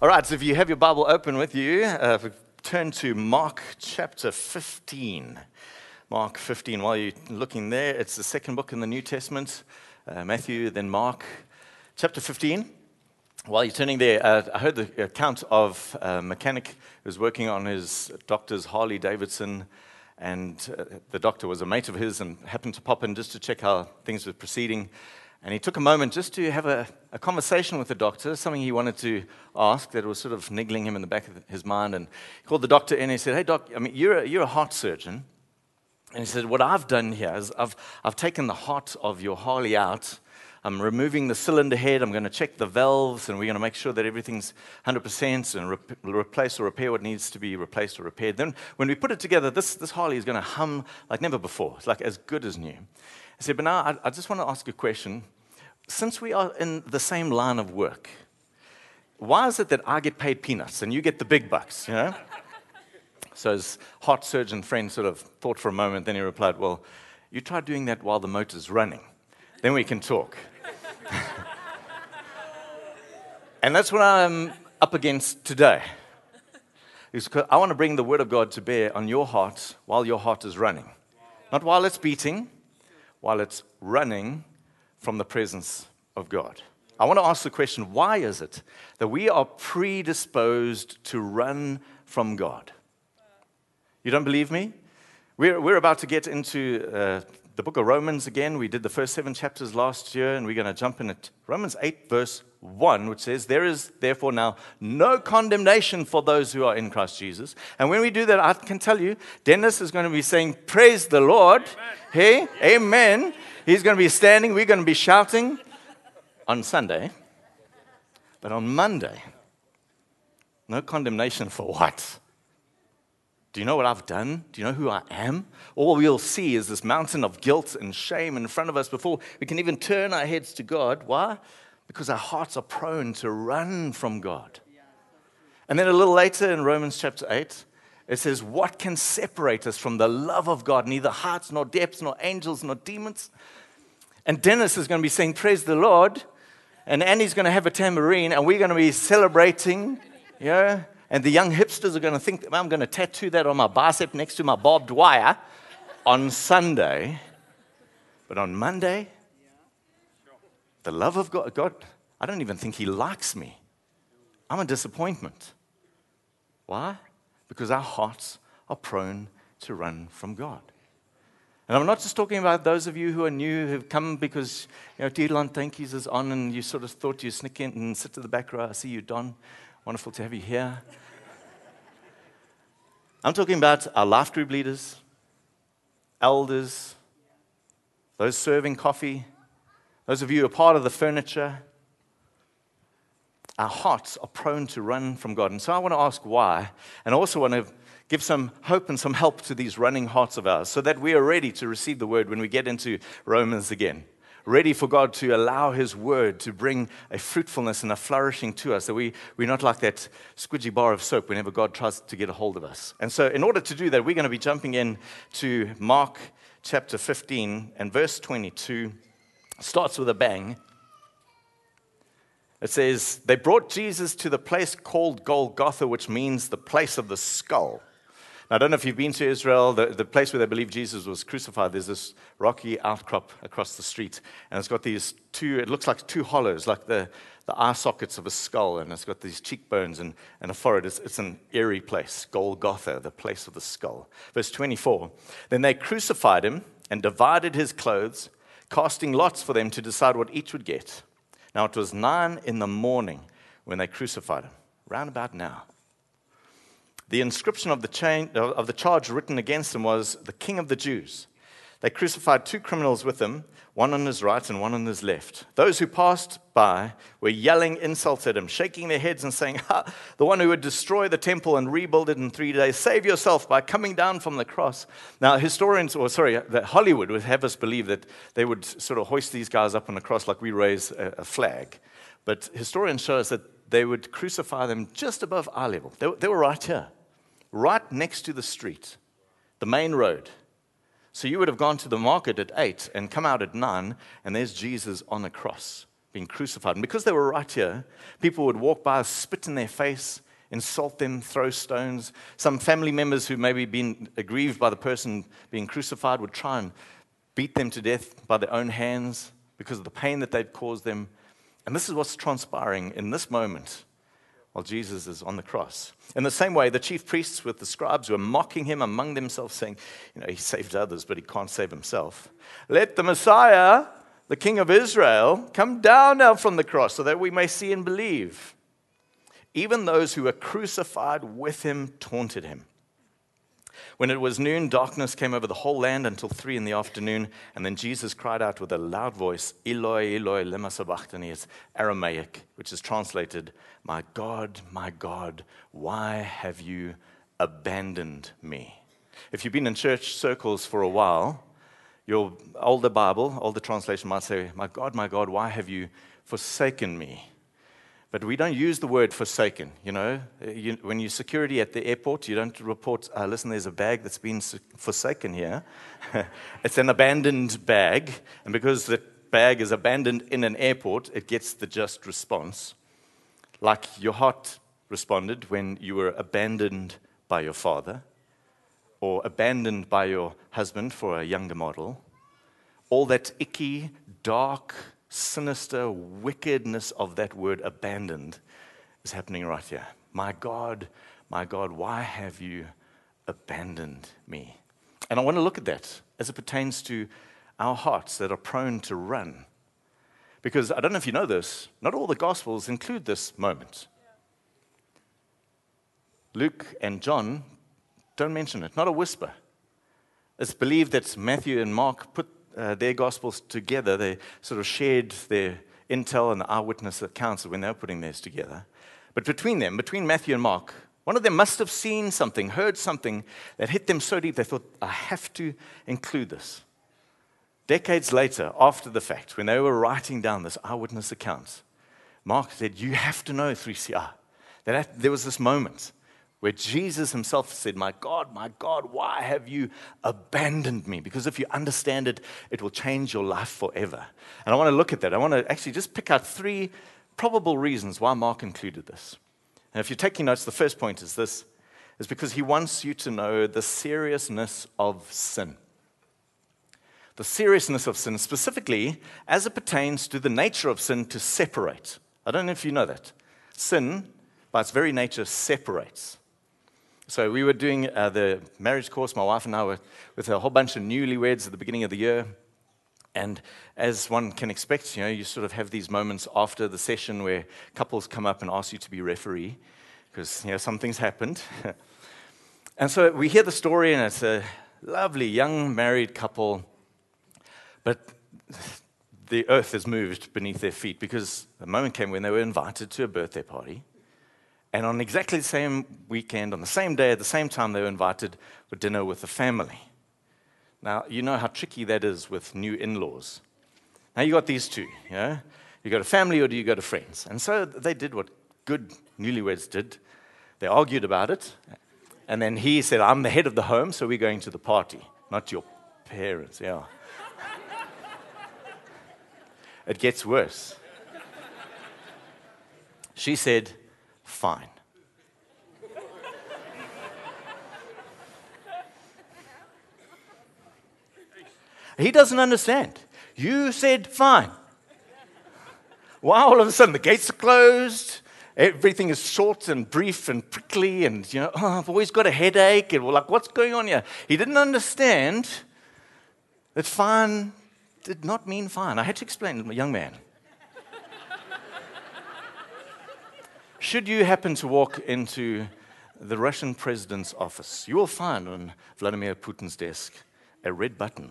All right, so if you have your Bible open with you, turn to Mark chapter 15. Mark 15, while you're looking there, it's the second book in the New Testament, Matthew, then Mark. Chapter 15, while you're turning there, I heard the account of a mechanic who was working on his doctor's Harley Davidson, and the doctor was a mate of his and happened to pop in just to check how things were proceeding. And he took a moment just to have a conversation with the doctor, something he wanted to ask that was sort of niggling him in the back of his mind. And he called the doctor in and he said, "Hey, doc, I mean, you're a heart surgeon." And he said, "What I've done here is I've taken the heart of your Harley out. I'm removing the cylinder head. I'm going to check the valves, and we're going to make sure that everything's 100% and replace or repair what needs to be replaced or repaired. Then when we put it together, this Harley is going to hum like never before. It's like as good as new." I said, "But now I just want to ask a question. Since we are in the same line of work, why is it that I get paid peanuts and you get the big bucks, you know?" So his heart surgeon friend sort of thought for a moment, then he replied, "Well, you try doing that while the motor's running. Then we can talk." And that's what I'm up against today. Because I want to bring the Word of God to bear on your heart while your heart is running. Not while it's beating, while it's running from the presence of God. I want to ask the question, why is it that we are predisposed to run from God? You don't believe me? We're about to get into the book of Romans again. We did the first 7 chapters last year, and we're going to jump in at Romans 8, verse 1, which says, "There is therefore now no condemnation for those who are in Christ Jesus." And when we do that, I can tell you, Dennis is going to be saying, "Praise the Lord." Amen. Hey, amen. He's going to be standing, we're going to be shouting on Sunday. But on Monday, no condemnation for what? Do you know what I've done? Do you know who I am? All we'll see is this mountain of guilt and shame in front of us before we can even turn our heads to God. Why? Because our hearts are prone to run from God. And then a little later in Romans chapter 8, it says, "What can separate us from the love of God? Neither heights, nor depths, nor angels, nor demons." And Dennis is going to be saying, "Praise the Lord." And Annie's going to have a tambourine, and we're going to be celebrating, you know. And the young hipsters are going to think that I'm going to tattoo that on my bicep next to my barbed wire on Sunday. But on Monday, the love of God, I don't even think He likes me. I'm a disappointment. Why? Because our hearts are prone to run from God. And I'm not just talking about those of you who are new, who've come because, you know, Tiedeland Tankies is on and you sort of thought you'd sneak in and sit to the back row. I see you, Don. Wonderful to have you here. I'm talking about our life group leaders, elders, those serving coffee, those of you who are part of the furniture. Our hearts are prone to run from God. And so I want to ask why. And I also want to give some hope and some help to these running hearts of ours so that we are ready to receive the word when we get into Romans again. Ready for God to allow His word to bring a fruitfulness and a flourishing to us. So we're not like that squidgy bar of soap whenever God tries to get a hold of us. And so in order to do that, we're going to be jumping in to Mark chapter 15 and verse 22. Starts with a bang. It says, "They brought Jesus to the place called Golgotha, which means the place of the skull." Now, I don't know if you've been to Israel, the place where they believe Jesus was crucified. There's this rocky outcrop across the street, and it's got these it looks like 2 hollows, like the eye sockets of a skull, and it's got these cheekbones and a forehead. It's an eerie place, Golgotha, the place of the skull. Verse 24, "Then they crucified Him and divided His clothes, casting lots for them to decide what each would get. Now it was 9 a.m. when they crucified Him, round about now. The inscription of the charge written against Him was, 'The King of the Jews.' They crucified 2 criminals with Him, one on His right and one on His left. Those who passed by were yelling insults at Him, shaking their heads and saying, 'Ha, the one who would destroy the temple and rebuild it in 3 days, save yourself by coming down from the cross.'" Now, Hollywood would have us believe that they would sort of hoist these guys up on the cross like we raise a flag. But historians show us that they would crucify them just above eye level. They were right here, right next to the street, the main road. So you would have gone to the market at 8 and come out at 9, and there's Jesus on the cross, being crucified. And because they were right here, people would walk by, spit in their face, insult them, throw stones. Some family members who maybe been aggrieved by the person being crucified would try and beat them to death by their own hands because of the pain that they'd caused them. And this is what's transpiring in this moment while Jesus is on the cross. In the same way, the chief priests with the scribes were mocking him among themselves, saying, he saved others, but he can't save himself. Let the Messiah, the King of Israel, come down now from the cross so that we may see and believe. Even those who were crucified with him taunted him. When it was noon, darkness came over the whole land until 3 p.m, and then Jesus cried out with a loud voice, Eloi, Eloi, lema sabachthani. It's Aramaic, which is translated, my God, why have you abandoned me? If you've been in church circles for a while, your older Bible, older translation might say, my God, why have you forsaken me? But we don't use the word forsaken. When you're security at the airport, you don't report, listen, there's a bag that's been forsaken here. It's an abandoned bag. And because the bag is abandoned in an airport, it gets the just response. Like your heart responded when you were abandoned by your father or abandoned by your husband for a younger model. All that icky, dark, sinister wickedness of that word abandoned is happening right here. My God, why have you abandoned me? And I want to look at that as it pertains to our hearts that are prone to run. Because I don't know if you know this, not all the Gospels include this moment. Luke and John don't mention it, not a whisper. It's believed that Matthew and Mark put their Gospels together. They sort of shared their intel and the eyewitness accounts when they were putting theirs together. But between Matthew and Mark, one of them must have seen something, heard something that hit them so deep they thought, I have to include this. Decades later, after the fact, when they were writing down this eyewitness account, Mark said, you have to know, 3CR, that there was this moment where Jesus himself said, my God, why have you abandoned me? Because if you understand it, it will change your life forever. And I want to look at that. I want to actually just pick out 3 probable reasons why Mark included this. And if you're taking notes, the first point is this, is because he wants you to know the seriousness of sin. The seriousness of sin, specifically as it pertains to the nature of sin to separate. I don't know if you know that. Sin, by its very nature, separates. So we were doing the marriage course, my wife and I were with a whole bunch of newlyweds at the beginning of the year. And as one can expect, you sort of have these moments after the session where couples come up and ask you to be referee because, something's happened. And so we hear the story, and it's a lovely young married couple, but the earth is moved beneath their feet because the moment came when they were invited to a birthday party. And on exactly the same weekend, on the same day, at the same time, they were invited for dinner with the family. Now, you know how tricky that is with new in-laws. Now, you got these two, You go to family or do you go to friends? And so they did what good newlyweds did. They argued about it. And then he said, I'm the head of the home, so we're going to the party, not your parents. Yeah. It gets worse. She said, fine. He doesn't understand. You said fine. Why all of a sudden the gates are closed, everything is short and brief and prickly, and I've always got a headache, and we're like, what's going on here? He didn't understand that fine did not mean fine. I had to explain to a young man. Should you happen to walk into the Russian president's office, you will find on Vladimir Putin's desk a red button.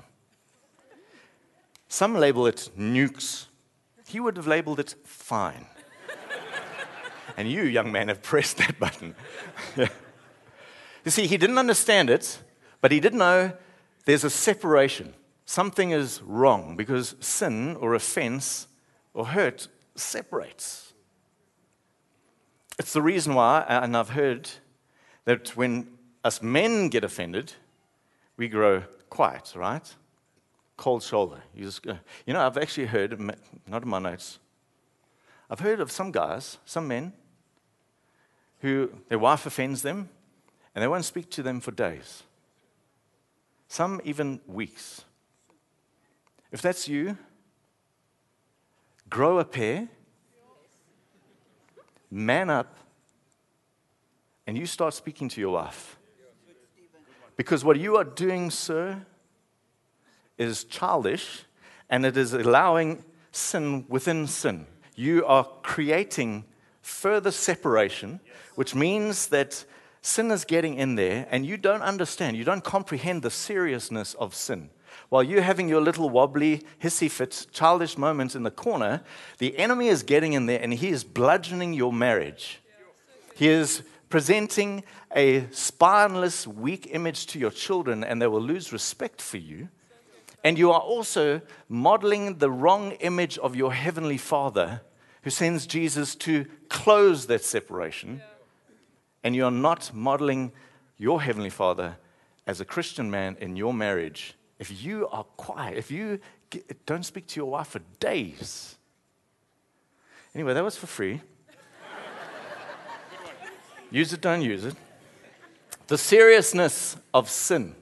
Some label it nukes. He would have labeled it fine. And you, young man, have pressed that button. You see, he didn't understand it, but he did know there's a separation. Something is wrong because sin or offense or hurt separates. It's the reason why, and I've heard that when us men get offended, we grow quiet, right? Cold shoulder. You just go. I've actually heard, not in my notes, I've heard of some guys, some men, who their wife offends them, and they won't speak to them for days. Some even weeks. If that's you, grow a pair, man up, and you start speaking to your wife. Because what you are doing, sir, is childish, and it is allowing sin within sin. You are creating further separation, which means that sin is getting in there, and you don't understand, you don't comprehend the seriousness of sin. While you're having your little wobbly, hissy fit, childish moments in the corner, the enemy is getting in there, and he is bludgeoning your marriage. He is presenting a spineless, weak image to your children, and they will lose respect for you. And you are also modeling the wrong image of your heavenly Father, who sends Jesus to close that separation. And you are not modeling your heavenly Father as a Christian man in your marriage. If you are quiet, if you don't speak to your wife for days. Anyway, that was for free. Use it, don't use it. The seriousness of sin.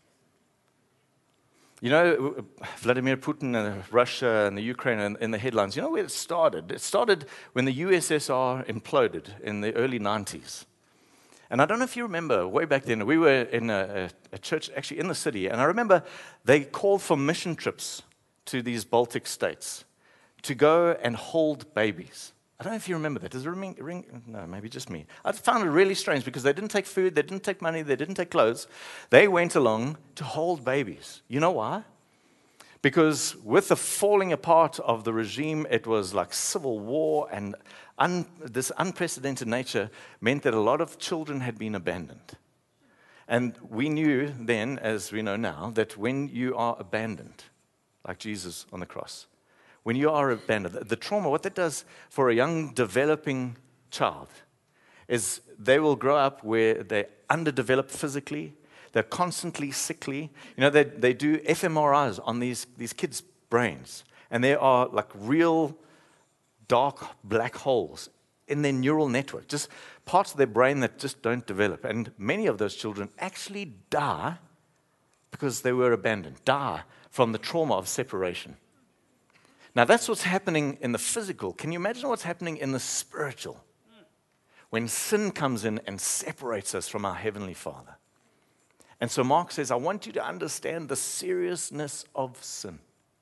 You know, Vladimir Putin and Russia and the Ukraine in the headlines, you know where it started? It started when the USSR imploded in the early 90s. And I don't know if you remember, way back then, we were in a church actually in the city, and I remember they called for mission trips to these Baltic states to go and hold babies. I don't know if you remember that. Does it ring? No, maybe just me. I found it really strange because they didn't take food, they didn't take money, they didn't take clothes. They went along to hold babies. You know why? Because with the falling apart of the regime, it was like civil war, and this unprecedented nature meant that a lot of children had been abandoned. And we knew then, as we know now, that when you are abandoned, like Jesus on the cross, when you are abandoned, the trauma, what that does for a young developing child is they will grow up where they're underdeveloped physically, they're constantly sickly. You know, they do fMRIs on these kids' brains, and there are like real dark black holes in their neural network, just parts of their brain that just don't develop. And many of those children actually die because they were abandoned, die from the trauma of separation. Now, that's what's happening in the physical. Can you imagine what's happening in the spiritual? When sin comes in and separates us from our Heavenly Father. And so Mark says, I want you to understand the seriousness of sin.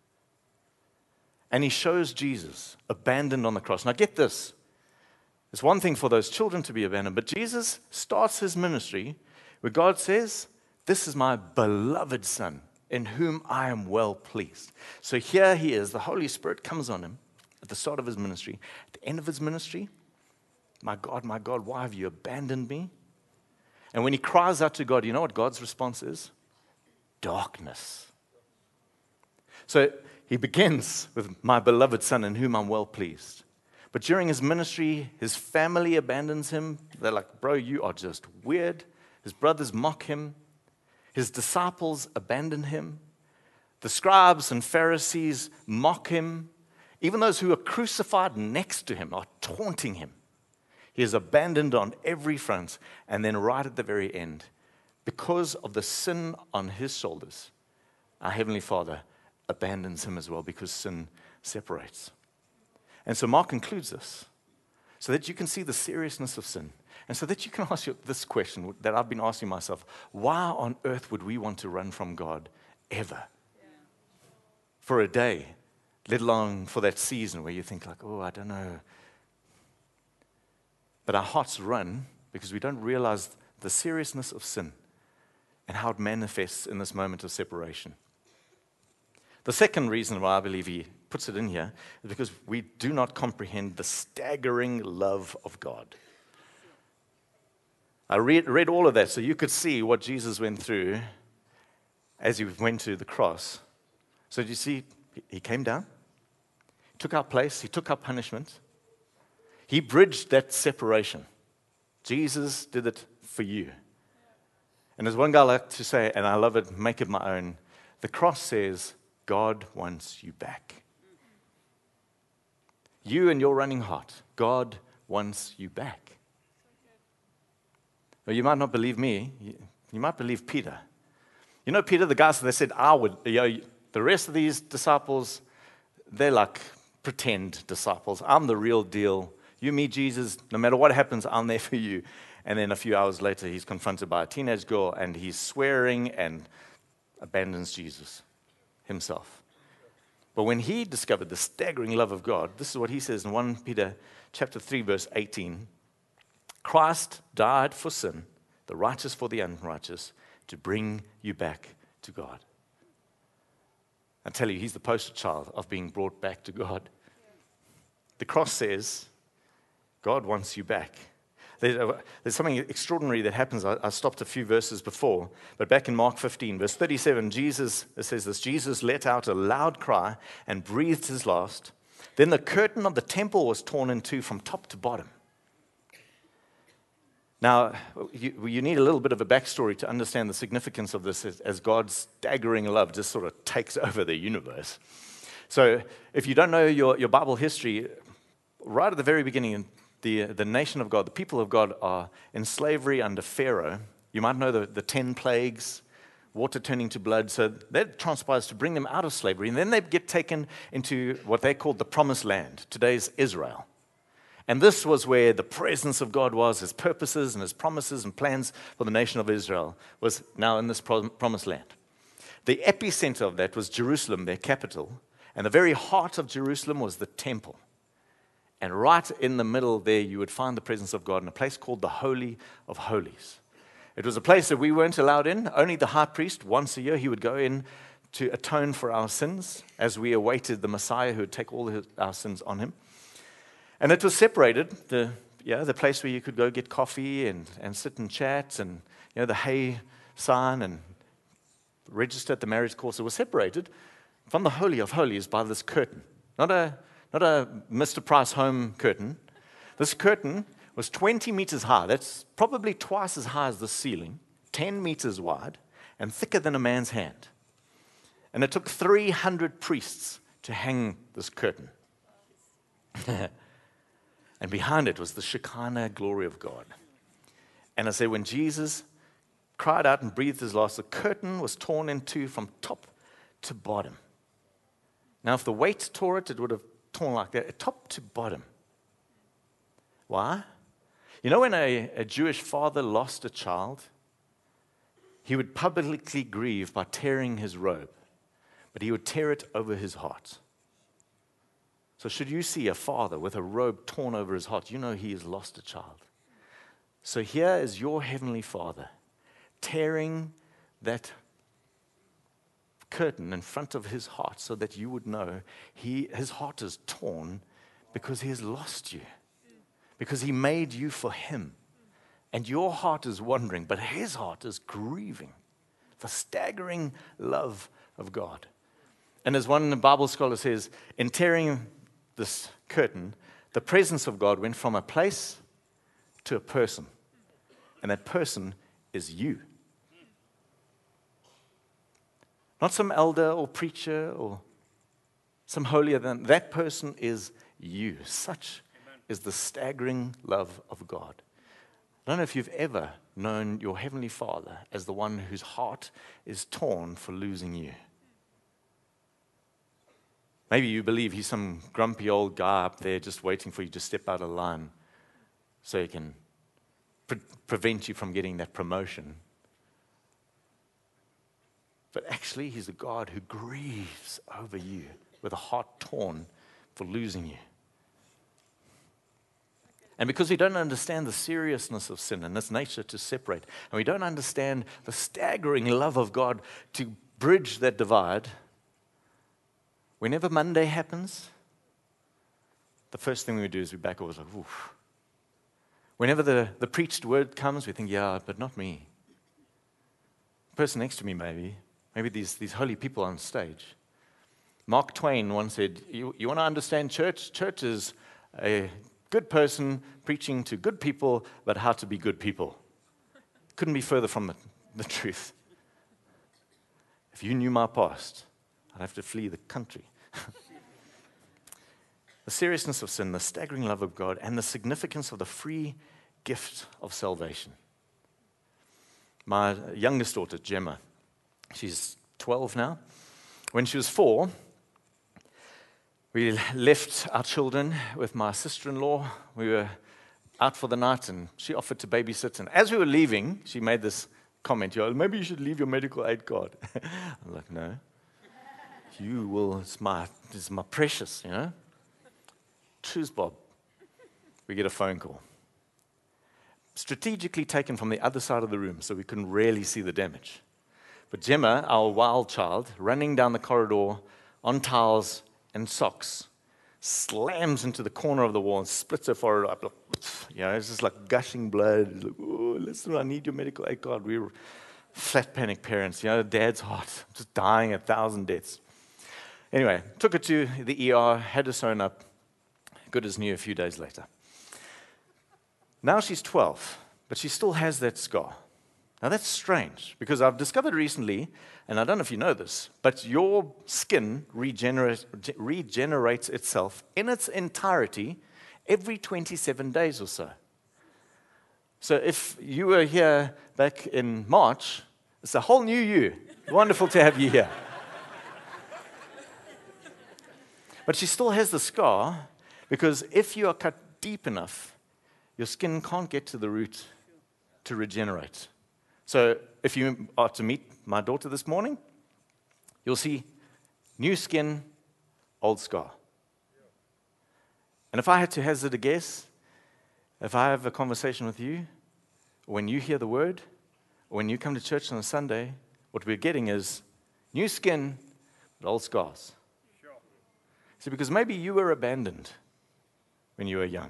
And he shows Jesus abandoned on the cross. Now, get this. It's one thing for those children to be abandoned, but Jesus starts his ministry where God says, this is my beloved Son, in whom I am well pleased. So here he is. The Holy Spirit comes on him at the start of his ministry. At the end of his ministry, my God, why have you abandoned me? And when he cries out to God, you know what God's response is? Darkness. So he begins with my beloved Son, in whom I'm well pleased. But during his ministry, his family abandons him. They're like, bro, you are just weird. His brothers mock him. His disciples abandon him. The scribes and Pharisees mock him. Even those who are crucified next to him are taunting him. He is abandoned on every front. And then right at the very end, because of the sin on his shoulders, our Heavenly Father abandons him as well, because sin separates. And so Mark concludes this so that you can see the seriousness of sin. And so that you can ask this question that I've been asking myself: why on earth would we want to run from God ever? For a day, let alone for that season where you think like, oh, I don't know. But our hearts run because we don't realize the seriousness of sin and how it manifests in this moment of separation. The second reason why I believe he puts it in here is because we do not comprehend the staggering love of God. I read all of that so you could see what Jesus went through as he went to the cross. So do you see, he came down, took our place, he took our punishment. He bridged that separation. Jesus did it for you. And as one guy liked to say, and I love it, make it my own, the cross says, God wants you back. You and your running heart, God wants you back. Well, you might not believe me. You might believe Peter. You know Peter, the guys that said, the rest of these disciples, they're like pretend disciples. I'm the real deal. You meet Jesus, no matter what happens, I'm there for you. And then a few hours later, he's confronted by a teenage girl, and he's swearing and abandons Jesus himself. But when he discovered the staggering love of God, this is what he says in 1 Peter chapter 3, verse 18. Christ died for sin, the righteous for the unrighteous, to bring you back to God. I tell you, he's the poster child of being brought back to God. The cross says, God wants you back. There's something extraordinary that happens. I stopped a few verses before, but back in Mark 15, verse 37, it says this, Jesus let out a loud cry and breathed his last. Then the curtain of the temple was torn in two from top to bottom. Now, you need a little bit of a backstory to understand the significance of this as God's staggering love just sort of takes over the universe. So if you don't know your Bible history, right at the very beginning, the nation of God, the people of God are in slavery under Pharaoh. You might know the 10 plagues, water turning to blood. So that transpires to bring them out of slavery. And then they get taken into what they called the Promised Land, today's Israel. And this was where the presence of God was, his purposes and his promises and plans for the nation of Israel was now in this Promised Land. The epicenter of that was Jerusalem, their capital. And the very heart of Jerusalem was the temple. And right in the middle there, you would find the presence of God in a place called the Holy of Holies. It was a place that we weren't allowed in. Only the high priest, once a year, he would go in to atone for our sins as we awaited the Messiah who would take all our sins on him. And it was separated, the place where you could go get coffee and sit and chat and, the hay sign and register at the marriage course. It was separated from the Holy of Holies by this curtain. Not a Mr. Price home curtain. This curtain was 20 meters high. That's probably twice as high as the ceiling, 10 meters wide, and thicker than a man's hand. And it took 300 priests to hang this curtain. And behind it was the Shekinah glory of God. And I say, when Jesus cried out and breathed his last, the curtain was torn in two from top to bottom. Now, if the weight tore it, it would have torn like that, top to bottom. Why? You know, when a Jewish father lost a child, he would publicly grieve by tearing his robe, but he would tear it over his heart. So should you see a father with a robe torn over his heart, you know he has lost a child. So here is your heavenly Father tearing that curtain in front of his heart so that you would know his heart is torn because he has lost you, because he made you for him. And your heart is wandering, but his heart is grieving the staggering love of God. And as one Bible scholar says, in tearing this curtain, the presence of God went from a place to a person. And that person is you. Not some elder or preacher or some holier than. That person is you. Such is the staggering love of God. I don't know if you've ever known your Heavenly Father as the one whose heart is torn for losing you. Maybe you believe he's some grumpy old guy up there just waiting for you to step out of line so he can prevent you from getting that promotion. But actually, he's a God who grieves over you with a heart torn for losing you. And because we don't understand the seriousness of sin and its nature to separate, and we don't understand the staggering love of God to bridge that divide, whenever Monday happens, the first thing we do is we back over, like, oof. Whenever the preached word comes, we think, yeah, but not me. The person next to me, maybe these holy people on stage. Mark Twain once said, you want to understand church? Church is a good person preaching to good people, but how to be good people. Couldn't be further from the truth. If you knew my past, I'd have to flee the country. the seriousness of sin, the staggering love of God, and the significance of the free gift of salvation. My youngest daughter, Gemma, she's 12 now. When she was 4, we left our children with my sister-in-law. We were out for the night, and she offered to babysit. And as we were leaving, she made this comment, maybe you should leave your medical aid card. I'm like, no. You will, it's my precious, Choose Bob. We get a phone call. Strategically taken from the other side of the room, so we couldn't really see the damage. But Gemma, our wild child, running down the corridor on towels and socks, slams into the corner of the wall and splits her forehead up. It's just like gushing blood. It's like, oh, listen, I need your medical aid card. We were flat panic parents. Dad's heart just dying 1,000 deaths. Anyway, took her to the ER, had her sewn up, good as new a few days later. Now she's 12, but she still has that scar. Now that's strange, because I've discovered recently, and I don't know if you know this, but your skin regenerates itself in its entirety every 27 days or so. So if you were here back in March, it's a whole new you. Wonderful to have you here. But she still has the scar, because if you are cut deep enough, your skin can't get to the root to regenerate. So if you are to meet my daughter this morning, you'll see new skin, old scar. And if I had to hazard a guess, if I have a conversation with you, when you hear the word, or when you come to church on a Sunday, what we're getting is new skin, but old scars. See, because maybe you were abandoned when you were young.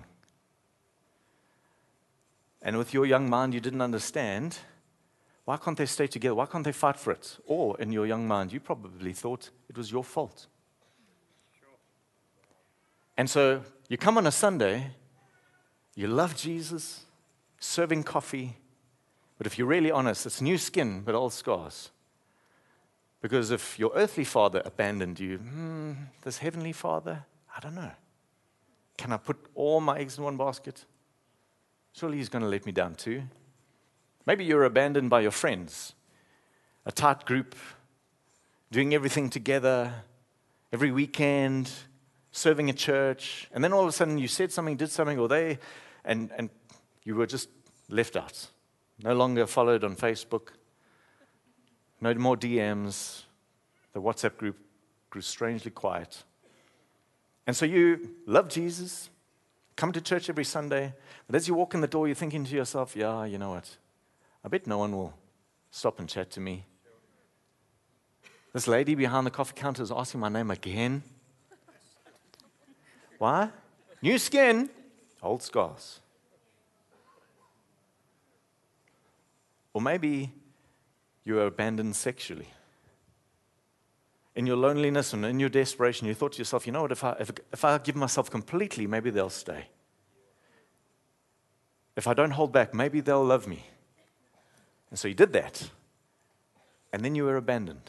And with your young mind, you didn't understand, why can't they stay together? Why can't they fight for it? Or in your young mind, you probably thought it was your fault. And so you come on a Sunday, you love Jesus, serving coffee, but if you're really honest, it's new skin, but old scars. Because if your earthly father abandoned you, this heavenly father, I don't know. Can I put all my eggs in one basket? Surely he's going to let me down too. Maybe you're abandoned by your friends, a tight group, doing everything together, every weekend, serving at church, and then all of a sudden you said something, did something, or and you were just left out. No longer followed on Facebook, no more DMs, the WhatsApp group grew strangely quiet. And so you love Jesus, come to church every Sunday, but as you walk in the door, you're thinking to yourself, yeah, you know what? I bet no one will stop and chat to me. This lady behind the coffee counter is asking my name again. Why? New skin, old scars. Or maybe you were abandoned sexually. In your loneliness and in your desperation, you thought to yourself, you know what, if I give myself completely, maybe they'll stay. If I don't hold back, maybe they'll love me. And so you did that. And then you were abandoned.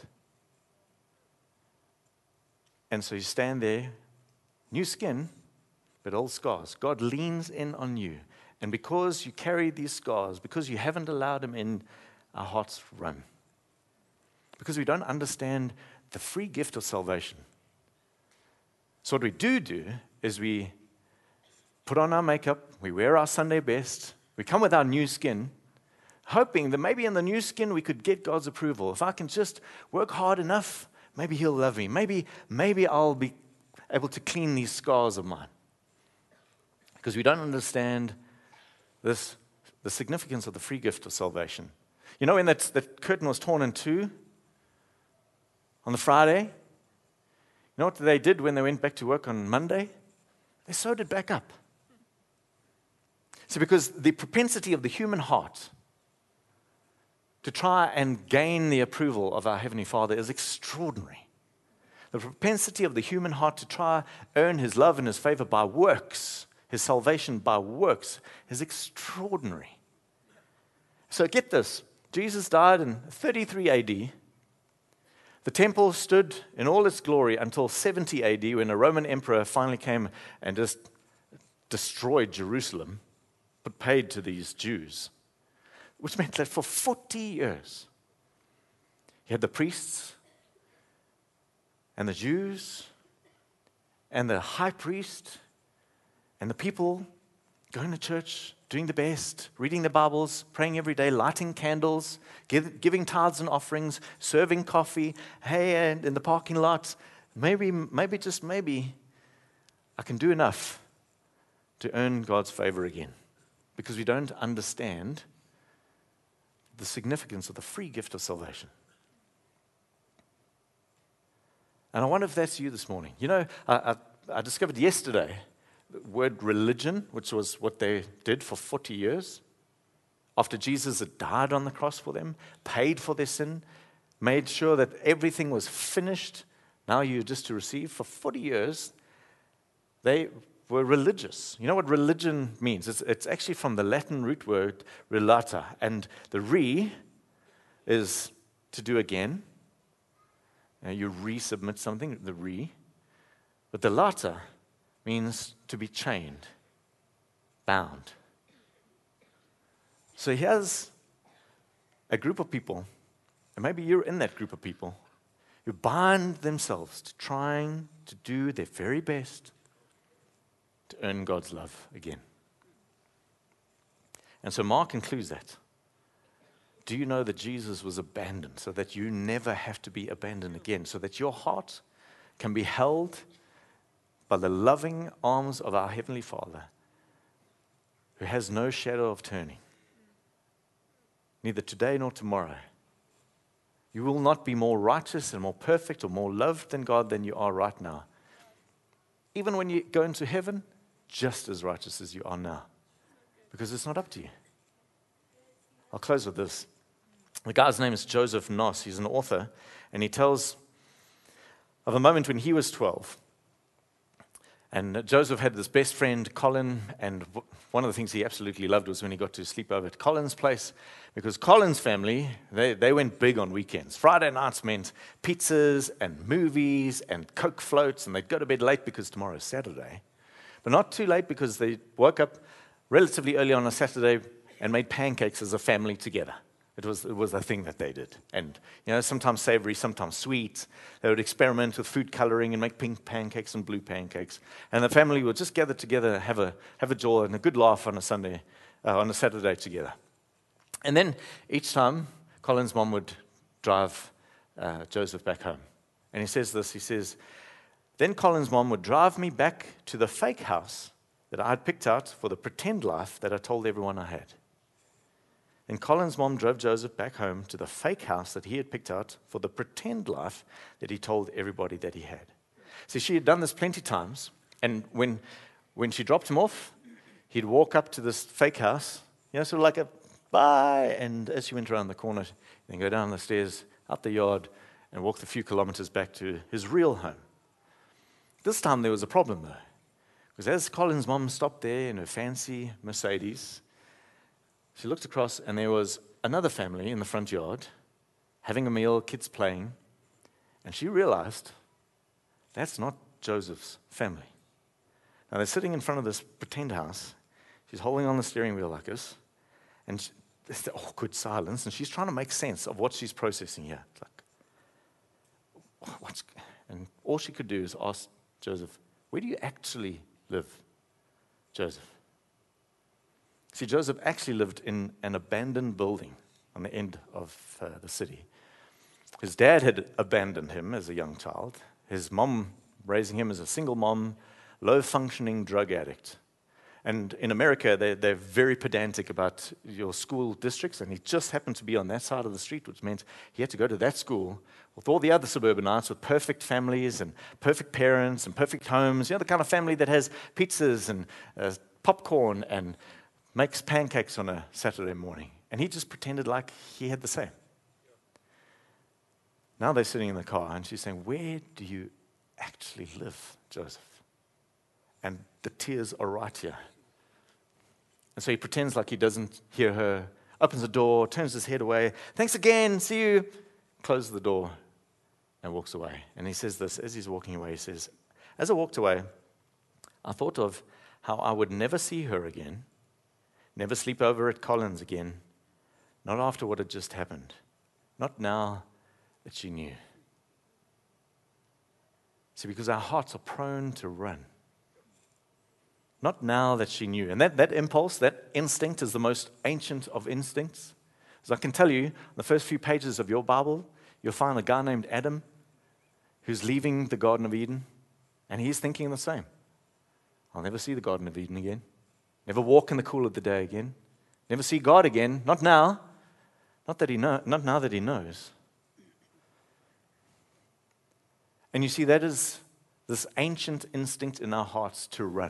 And so you stand there, new skin, but old scars. God leans in on you. And because you carry these scars, because you haven't allowed Him in, our hearts run. Because we don't understand the free gift of salvation. So what we do is we put on our makeup, we wear our Sunday best, we come with our new skin, hoping that maybe in the new skin we could get God's approval. If I can just work hard enough, maybe He'll love me. Maybe I'll be able to clean these scars of mine. Because we don't understand the significance of the free gift of salvation. You know, when that curtain was torn in two on the Friday, you know what they did when they went back to work on Monday? They sewed it back up. See, because the propensity of the human heart to try and gain the approval of our Heavenly Father is extraordinary. The propensity of the human heart to try earn His love and His favor by works, His salvation by works, is extraordinary. So get this. Jesus died in 33 AD. The temple stood in all its glory until 70 AD, when a Roman emperor finally came and just destroyed Jerusalem, but paid to these Jews, which meant that for 40 years, you had the priests and the Jews and the high priest and the people going to church, doing the best, reading the Bibles, praying every day, lighting candles, giving tithes and offerings, serving coffee, hey, and in the parking lot, maybe, just maybe, I can do enough to earn God's favor again. Because we don't understand the significance of the free gift of salvation. And I wonder if that's you this morning. You know, I discovered yesterday the word religion, which was what they did for 40 years, after Jesus had died on the cross for them, paid for their sin, made sure that everything was finished. Now you're just to receive. For 40 years, they were religious. You know what religion means? It's actually from the Latin root word relata, and the re is to do again. You resubmit something, the re. But the lata means to be chained, bound. So here's a group of people, and maybe you're in that group of people, who bind themselves to trying to do their very best to earn God's love again. And so Mark includes that. Do you know that Jesus was abandoned so that you never have to be abandoned again, so that your heart can be held by the loving arms of our Heavenly Father, who has no shadow of turning, neither today nor tomorrow. You will not be more righteous and more perfect or more loved than God than you are right now. Even when you go into heaven, just as righteous as you are now, because it's not up to you. I'll close with this. The guy's name is Joseph Noss. He's an author, and he tells of a moment when he was 12. And Joseph had this best friend, Colin, and one of the things he absolutely loved was when he got to sleep over at Colin's place, because Colin's family, they went big on weekends. Friday nights meant pizzas and movies and Coke floats, and they'd go to bed late because tomorrow's Saturday. But not too late, because they woke up relatively early on a Saturday and made pancakes as a family together. It was a thing that they did. And, you know, sometimes savory, sometimes sweet. They would experiment with food coloring and make pink pancakes and blue pancakes. And the family would just gather together and have a joy and a good laugh on a Saturday together. And then each time, Colin's mom would drive Joseph back home. And he says this, he says, then Colin's mom would drive me back to the fake house that I had picked out for the pretend life that I told everyone I had. And Colin's mom drove Joseph back home to the fake house that he had picked out for the pretend life that he told everybody that he had. See, she had done this plenty times, and when she dropped him off, he'd walk up to this fake house, you know, sort of like a bye, and as she went around the corner, then go down the stairs, out the yard, and walk the few kilometers back to his real home. This time there was a problem, though, because as Colin's mom stopped there in her fancy Mercedes, she looked across, and there was another family in the front yard, having a meal, kids playing, and she realized that's not Joseph's family. Now, they're sitting in front of this pretend house. She's holding on the steering wheel like this, and there's the awkward silence, and she's trying to make sense of what she's processing here. It's like, and all she could do is ask Joseph, where do you actually live, Joseph? See, Joseph actually lived in an abandoned building on the end of the city. His dad had abandoned him as a young child. His mom raising him as a single mom, low-functioning drug addict. And in America, they're very pedantic about your school districts, and he just happened to be on that side of the street, which meant he had to go to that school with all the other suburbanites with perfect families and perfect parents and perfect homes. You know, the kind of family that has pizzas and popcorn and makes pancakes on a Saturday morning. And he just pretended like he had the same. Now they're sitting in the car, and she's saying, where do you actually live, Joseph? And the tears are right here. And so he pretends like he doesn't hear her, opens the door, turns his head away. Thanks again, see you. Closes the door and walks away. And he says this, as he's walking away, he says, as I walked away, I thought of how I would never see her again, never sleep over at Collins again, not after what had just happened, not now that she knew. See, because our hearts are prone to run. Not now that she knew. And that impulse, that instinct is the most ancient of instincts. As I can tell you, the first few pages of your Bible, you'll find a guy named Adam who's leaving the Garden of Eden, and he's thinking the same. I'll never see the Garden of Eden again. Never walk in the cool of the day again. Never see God again. Not now. Not now that he knows. And you see, that is this ancient instinct in our hearts to run.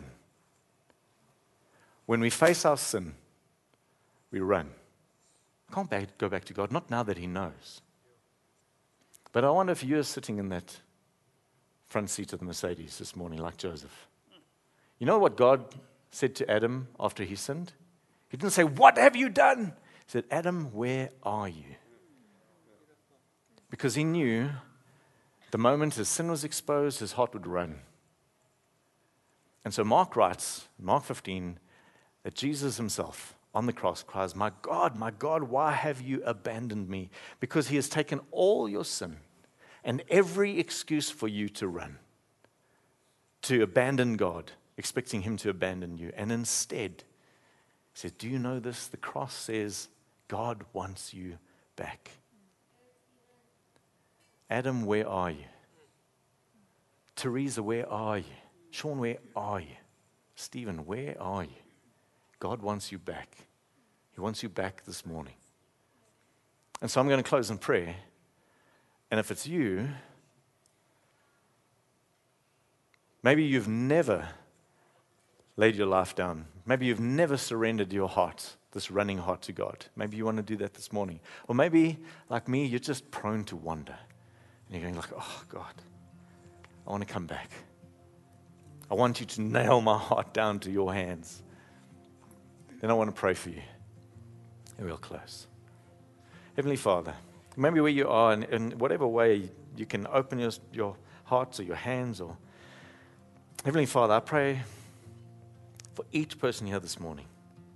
When we face our sin, we run. I can't go back to God, not now that he knows. But I wonder if you're sitting in that front seat of the Mercedes this morning like Joseph. You know what God said to Adam after he sinned? He didn't say, "What have you done?" He said, "Adam, where are you?" Because he knew the moment his sin was exposed, his heart would run. And so Mark writes, Mark 15, that Jesus himself on the cross cries, my God, why have you abandoned me?" Because he has taken all your sin and every excuse for you to run, to abandon God, expecting him to abandon you. And instead, he said, do you know this? The cross says, God wants you back. Adam, where are you? Teresa, where are you? Sean, where are you? Stephen, where are you? God wants you back. He wants you back this morning. And so I'm going to close in prayer. And if it's you, maybe you've never laid your life down. Maybe you've never surrendered your heart, this running heart, to God. Maybe you want to do that this morning. Or maybe, like me, you're just prone to wander. And you're going like, oh, God, I want to come back. I want you to nail my heart down to your hands. Then I want to pray for you. And we'll close. Heavenly Father, maybe where you are, in whatever way you can open your hearts or your hands. Or Heavenly Father, I pray for each person here this morning.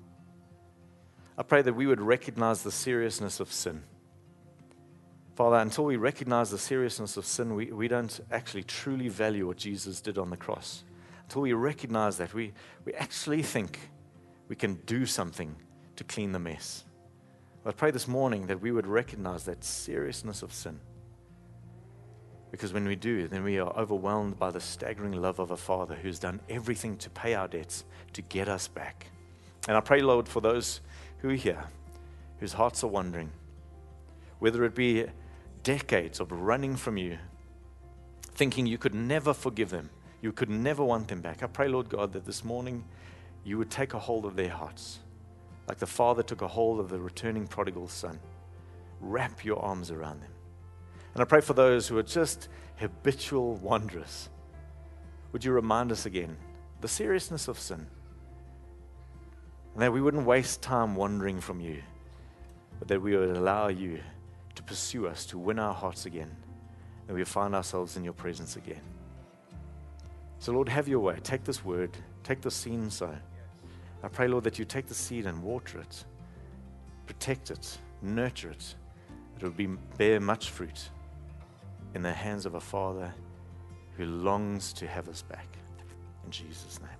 I pray that we would recognize the seriousness of sin. Father, until we recognize the seriousness of sin, we don't actually truly value what Jesus did on the cross. Until we recognize that, we actually think we can do something to clean the mess. I pray this morning that we would recognize that seriousness of sin. Because when we do, then we are overwhelmed by the staggering love of a Father who's done everything to pay our debts, to get us back. And I pray, Lord, for those who are here, whose hearts are wandering, whether it be decades of running from you, thinking you could never forgive them, you could never want them back. I pray, Lord God, that this morning you would take a hold of their hearts, like the Father took a hold of the returning prodigal son. Wrap your arms around them. And I pray for those who are just habitual wanderers. Would you remind us again the seriousness of sin? And that we wouldn't waste time wandering from you, but that we would allow you to pursue us, to win our hearts again, and we find ourselves in your presence again. So Lord, have your way. Take this word, take the scene so. I pray, Lord, that you take the seed and water it, protect it, nurture it, that it will bear much fruit in the hands of a Father who longs to have us back. In Jesus' name.